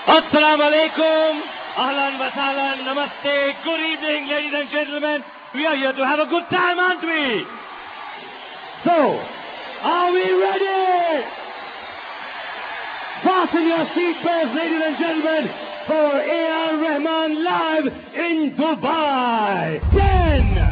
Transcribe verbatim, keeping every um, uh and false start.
Assalamu alaikum, ahlan wa sahlan, namaste, good evening ladies and gentlemen. We are here to have a good time, aren't we? So, are we ready? Fasten your seatbelts, ladies and gentlemen, for A R Rahman live in Dubai. Ten.